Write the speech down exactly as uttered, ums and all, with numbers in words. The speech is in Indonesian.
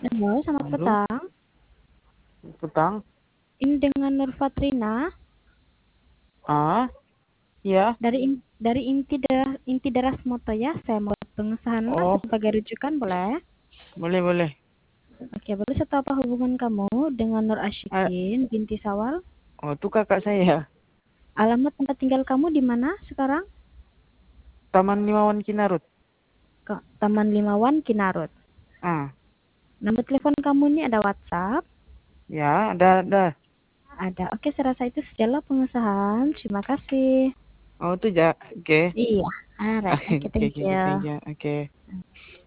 Halo, selamat Halo, petang. petang. Ini dengan Nur Fatrina Ah, ya. dari in- dari Inti Deras, Inti Deras Moto ya. Saya mau pengesahan Mas Oh, sebagai rujukan boleh? boleh boleh. Oke, boleh saya tahu apa hubungan kamu dengan Nur Ah, Asyikin binti Sawal? oh, itu kakak saya. Alamat tempat tinggal kamu di mana sekarang? Taman Limawan Kinarut. Ke Taman Limawan, Kinarut. Ah, Nomor telepon kamu ini ada WhatsApp? ya, ada ada. Ada. Oke, saya rasa itu sajalah pengesahan. Terima kasih. Oh, itu ja. Oke. Iya, alright. Oke, Oke, thank oke, oke, you. thank you. Oke.